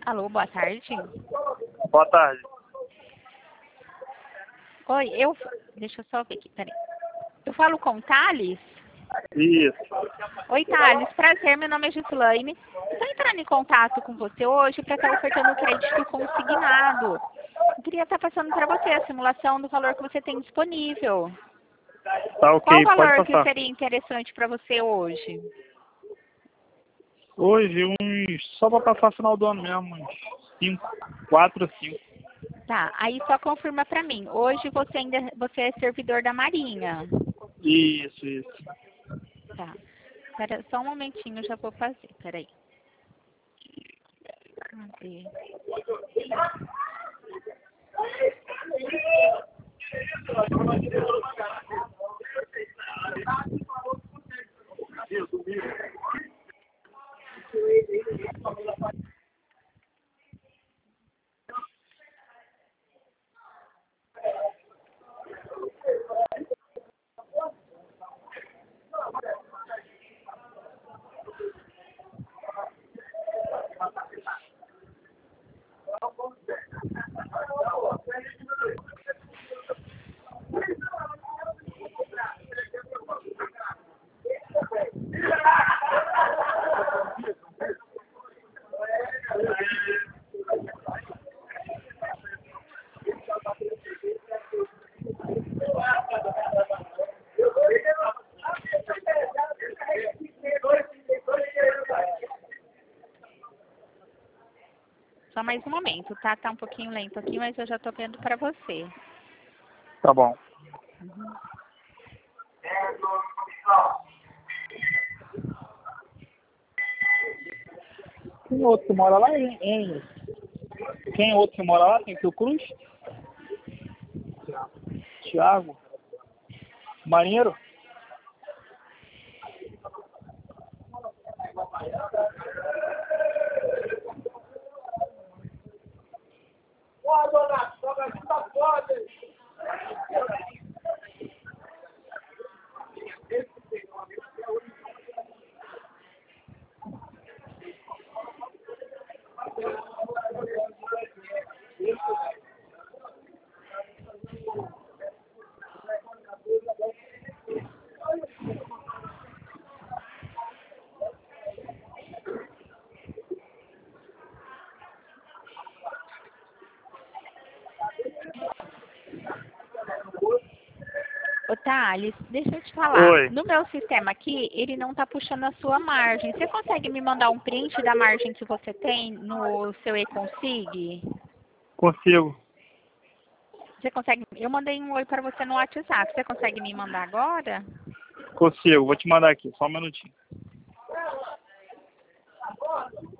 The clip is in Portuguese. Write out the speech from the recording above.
Alô, boa tarde. Boa tarde. Oi, deixa eu só ver aqui, peraí. Eu falo com o Thales? Isso. Oi, Thales, prazer, meu nome é Gislaine. Estou entrando em contato com você hoje para estar ofertando o crédito consignado. Eu queria estar passando para você a simulação do valor que você tem disponível. Tá Qual o ok, pode valor que passar. seria interessante para você hoje? Hoje, só para passar final do ano mesmo, uns 4 a 5. Tá, aí só confirma para mim. Hoje você é servidor da Marinha. Isso. Tá. Espera só um momentinho, eu já vou fazer. Peraí. Cadê? Só mais um momento, tá? Tá um pouquinho lento aqui, mas eu já tô vendo para você. Tá bom. Quem outro que mora lá, hein? Quem outro que mora lá? Tem que o Cruz? Thiago? Marinheiro? Ô, Thales, deixa eu te falar. Oi. No meu sistema aqui, ele não tá puxando a sua margem. Você consegue me mandar um print da margem que você tem no seu e-consig? Consigo. Você consegue? Eu mandei um oi para você no WhatsApp. Você consegue me mandar agora? Consigo. Vou te mandar aqui, só um minutinho.